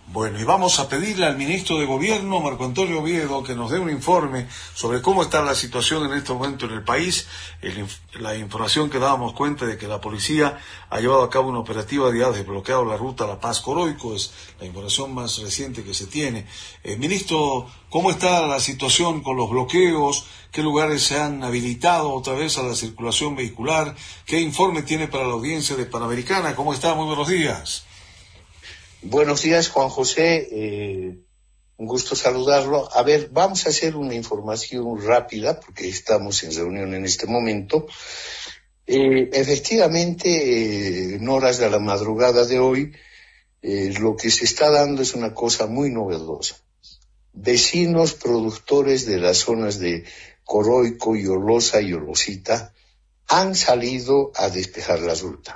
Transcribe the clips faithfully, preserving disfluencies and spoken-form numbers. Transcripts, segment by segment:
Bueno, y vamos a pedirle al ministro de Gobierno, Marco Antonio Oviedo, que nos dé un informe sobre cómo está la situación en este momento en el país. El, la información que dábamos cuenta de que la policía ha llevado a cabo una operativa de desbloqueado la ruta La Paz-Coroico, es la información más reciente que se tiene. Eh, ministro, ¿cómo está la situación con los bloqueos? ¿Qué lugares se han habilitado otra vez a la circulación vehicular? ¿Qué informe tiene para la audiencia de Panamericana? ¿Cómo está? Muy buenos días. Buenos días, Juan José. Eh, un gusto saludarlo. A ver, vamos a hacer una información rápida porque estamos en reunión en este momento. Eh, efectivamente, eh, en horas de la madrugada de hoy, eh, lo que se está dando es una cosa muy novedosa. Vecinos productores de las zonas de Coroico, Yolosa y Olosita han salido a despejar la ruta.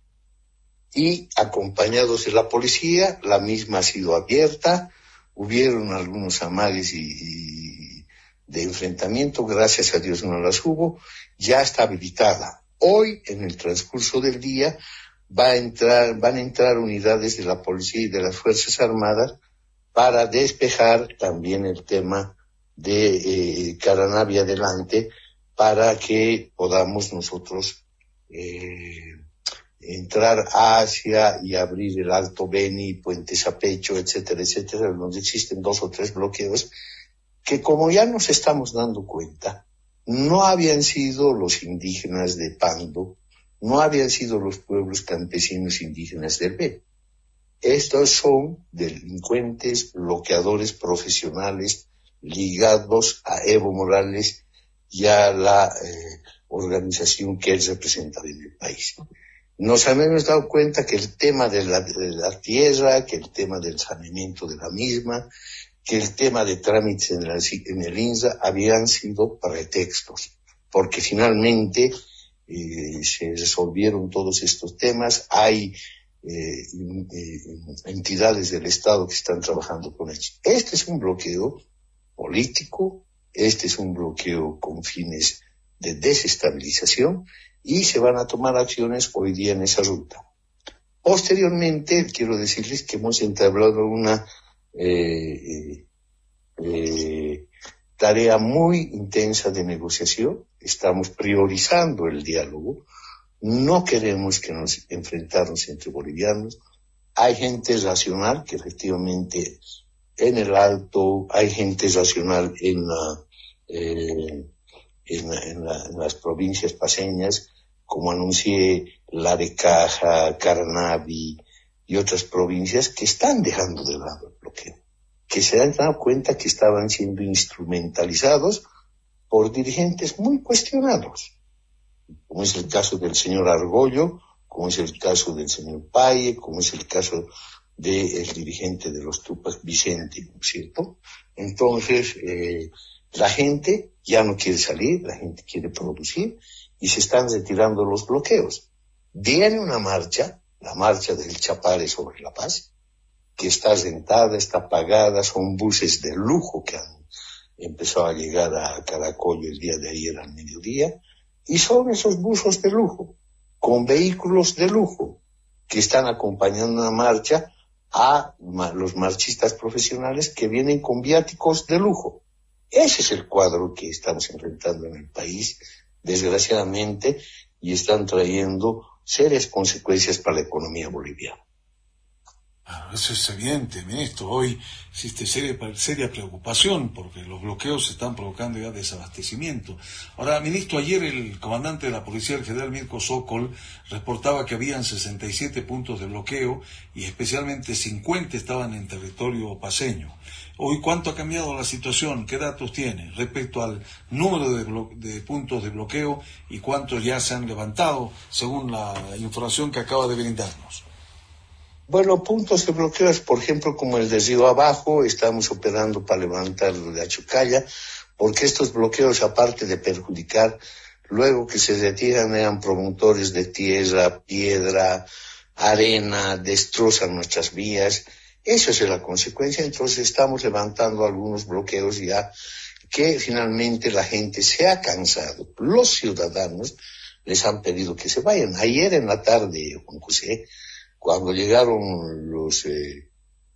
Y acompañados de la policía, la misma ha sido abierta, hubieron algunos amagues y, y de enfrentamiento, gracias a Dios no las hubo, ya está habilitada. Hoy, en el transcurso del día, va a entrar, van a entrar unidades de la policía y de las Fuerzas Armadas para despejar también el tema de eh, Caranavi adelante, para que podamos nosotros eh, entrar hacia y abrir el Alto Beni, Puente Sapecho, etcétera, etcétera, donde existen dos o tres bloqueos que, como ya nos estamos dando cuenta, no habían sido los indígenas de Pando, no habían sido los pueblos campesinos indígenas del Beni. Estos son delincuentes, bloqueadores profesionales ligados a Evo Morales y a la eh, organización que él representa en el país. Nos habíamos dado cuenta que el tema de la, de la tierra, que el tema del saneamiento de la misma, que el tema de trámites en, la, en el INSA habían sido pretextos, porque finalmente eh, se resolvieron todos estos temas. Hay eh, eh, entidades del Estado que están trabajando con ellos. Este es un bloqueo político, este es un bloqueo con fines de desestabilización, y se van a tomar acciones hoy día en esa ruta. Posteriormente, quiero decirles que hemos entablado una eh, eh, tarea muy intensa de negociación. Estamos priorizando el diálogo. No queremos que nos enfrentarnos entre bolivianos. Hay gente racional que efectivamente en el Alto, hay gente racional en la, eh, en, la, en, la, en las provincias paseñas, como anuncié, Larecaja, Caranavi y otras provincias que están dejando de lado el bloqueo, que se han dado cuenta que estaban siendo instrumentalizados por dirigentes muy cuestionados, como es el caso del señor Argollo, como es el caso del señor Paye, como es el caso del dirigente de los Tupac, Vicente, ¿no es cierto? Entonces, eh, la gente ya no quiere salir, la gente quiere producir, y se están retirando los bloqueos. Viene una marcha, la marcha del Chapare sobre La Paz, que está rentada, está pagada, son buses de lujo que han empezado a llegar a Caracollo el día de ayer al mediodía, y son esos buses de lujo, con vehículos de lujo, que están acompañando una marcha a los marchistas profesionales que vienen con viáticos de lujo. Ese es el cuadro que estamos enfrentando en el país, desgraciadamente, y están trayendo serias consecuencias para la economía boliviana. Eso es evidente, ministro. Hoy existe seria, seria preocupación porque los bloqueos están provocando ya desabastecimiento. Ahora, ministro, ayer el comandante de la Policía, el general Mirko Sokol, reportaba que habían sesenta y siete puntos de bloqueo y especialmente cincuenta estaban en territorio paceño. Hoy, ¿cuánto ha cambiado la situación? ¿Qué datos tiene respecto al número de, blo- de puntos de bloqueo y cuántos ya se han levantado, según la información que acaba de brindarnos? Bueno, puntos de bloqueos, por ejemplo, como el de Río Abajo, estamos operando para levantarlo de Achucaya, porque estos bloqueos, aparte de perjudicar, luego que se retiran, eran promotores de tierra, piedra, arena, destrozan nuestras vías. Eso es la consecuencia. Entonces estamos levantando algunos bloqueos ya que finalmente la gente se ha cansado. Los ciudadanos les han pedido que se vayan. Ayer en la tarde, Juan José, cuando llegaron los eh,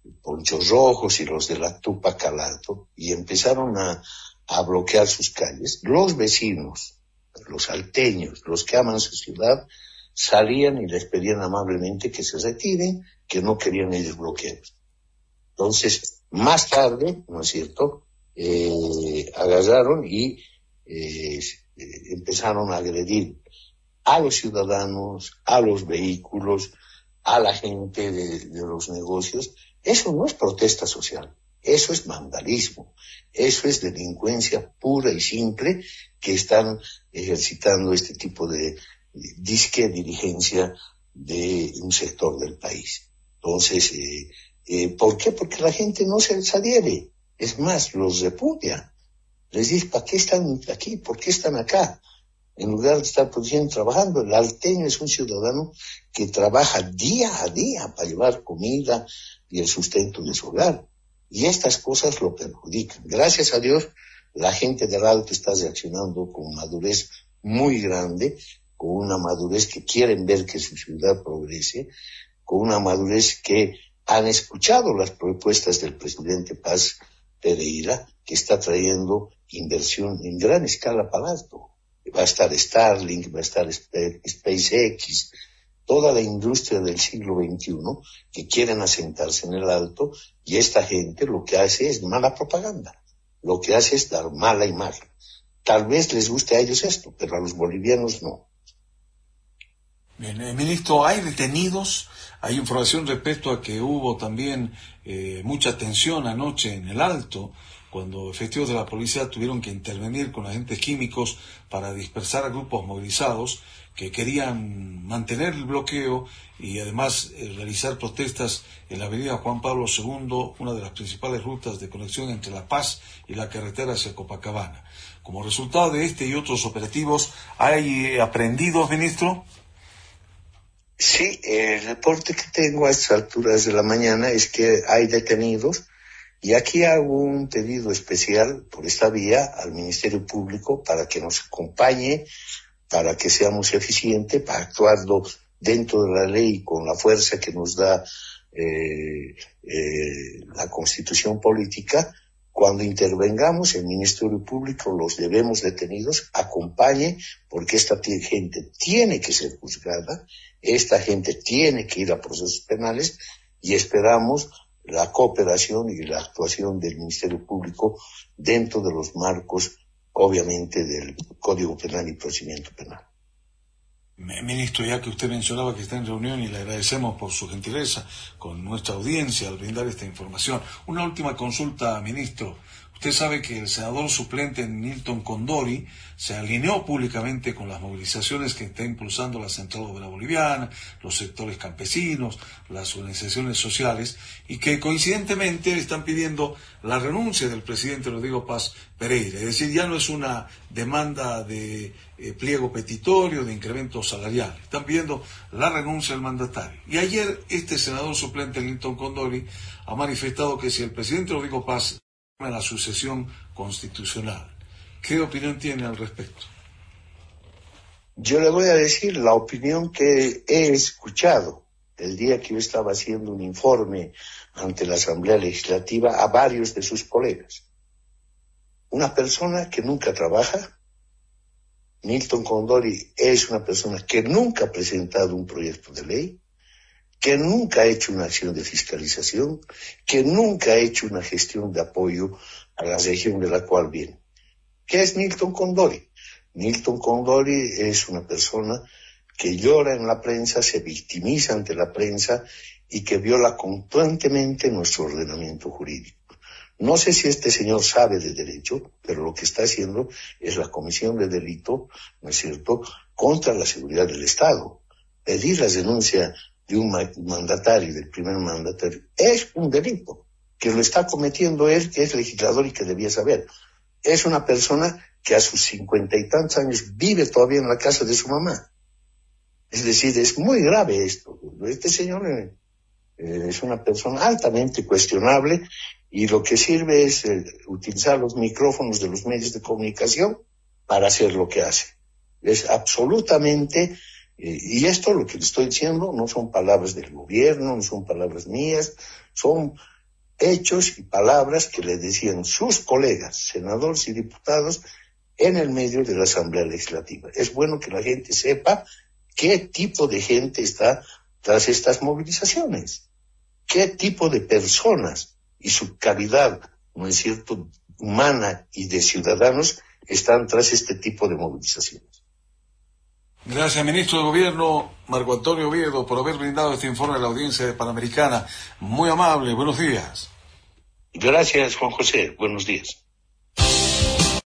ponchos rojos y los de la Tupac al alto, y empezaron a, a bloquear sus calles. Los vecinos, los alteños, los que aman su ciudad, salían y les pedían amablemente que se retiren, que no querían ellos bloqueos. Entonces, más tarde, ¿no es cierto?, eh, agarraron y eh, empezaron a agredir a los ciudadanos, a los vehículos, a la gente de, de los negocios. Eso no es protesta social, eso es vandalismo, eso es delincuencia pura y simple que están ejercitando este tipo de disque dirigencia de un sector del país. Entonces, eh, eh, ¿por qué? Porque la gente no se les adhiere, es más, los repudia. Les dice, ¿para qué están aquí? ¿Por qué están acá? En lugar de estar produciendo, trabajando. El alteño es un ciudadano que trabaja día a día para llevar comida y el sustento de su hogar. Y estas cosas lo perjudican. Gracias a Dios, la gente del Alto está reaccionando con madurez muy grande, con una madurez que quieren ver que su ciudad progrese, con una madurez que han escuchado las propuestas del presidente Paz Pereira, que está trayendo inversión en gran escala para el Alto. Va a estar Starlink, va a estar SpaceX, toda la industria del siglo veintiuno que quieren asentarse en el Alto, y esta gente lo que hace es mala propaganda, lo que hace es dar mala imagen. Tal vez les guste a ellos esto, pero a los bolivianos no. Bien, eh, ministro, ¿hay detenidos? Hay información respecto a que hubo también eh, mucha tensión anoche en el Alto, cuando efectivos de la policía tuvieron que intervenir con agentes químicos para dispersar a grupos movilizados que querían mantener el bloqueo y además eh, realizar protestas en la avenida Juan Pablo segundo, una de las principales rutas de conexión entre La Paz y la carretera hacia Copacabana. Como resultado de este y otros operativos, ¿hay eh, aprehendidos, ministro? Sí, el reporte que tengo a estas alturas de la mañana es que hay detenidos, y aquí hago un pedido especial por esta vía al Ministerio Público para que nos acompañe, para que seamos eficientes, para actuar dentro de la ley con la fuerza que nos da eh, eh, la Constitución política. Cuando intervengamos, el Ministerio Público los debemos detenidos, acompañe, porque esta gente tiene que ser juzgada, esta gente tiene que ir a procesos penales, y esperamos la cooperación y la actuación del Ministerio Público dentro de los marcos, obviamente, del Código Penal y Procedimiento Penal. Ministro, ya que usted mencionaba que está en reunión y le agradecemos por su gentileza con nuestra audiencia al brindar esta información. Una última consulta, ministro. Usted sabe que el senador suplente Nilton Condori se alineó públicamente con las movilizaciones que está impulsando la Central Obrera Boliviana, los sectores campesinos, las organizaciones sociales, y que coincidentemente están pidiendo la renuncia del presidente Rodrigo Paz Pereira. Es decir, ya no es una demanda de eh, pliego petitorio, de incremento salarial. Están pidiendo la renuncia del mandatario. Y ayer este senador suplente Nilton Condori ha manifestado que si el presidente Rodrigo Paz en la sucesión constitucional. ¿Qué opinión tiene al respecto? Yo le voy a decir la opinión que he escuchado el día que yo estaba haciendo un informe ante la Asamblea Legislativa a varios de sus colegas. Una persona que nunca trabaja. Nilton Condori es una persona que nunca ha presentado un proyecto de ley, que nunca ha hecho una acción de fiscalización, que nunca ha hecho una gestión de apoyo a la región de la cual viene. ¿Qué es Nilton Condori? Nilton Condori es una persona que llora en la prensa, se victimiza ante la prensa y que viola constantemente nuestro ordenamiento jurídico. No sé si este señor sabe de derecho, pero lo que está haciendo es la comisión de delito, ¿no es cierto?, contra la seguridad del Estado. Pedir la denuncia de un mandatario, del primer mandatario, es un delito, que lo está cometiendo él, que es legislador y que debía saber. Es una persona que a sus cincuenta y tantos años vive todavía en la casa de su mamá. Es decir, es muy grave esto. Este señor eh, es una persona altamente cuestionable, y lo que sirve es eh, utilizar los micrófonos de los medios de comunicación para hacer lo que hace. Es absolutamente... Eh, y esto, lo que le estoy diciendo, no son palabras del gobierno, no son palabras mías, son hechos y palabras que le decían sus colegas, senadores y diputados, en el medio de la Asamblea Legislativa. Es bueno que la gente sepa qué tipo de gente está tras estas movilizaciones, qué tipo de personas y su calidad, ¿no es cierto?, humana y de ciudadanos están tras este tipo de movilizaciones. Gracias, ministro de Gobierno Marco Antonio Oviedo, por haber brindado este informe a la audiencia Panamericana. Muy amable, buenos días. Gracias, Juan José, buenos días.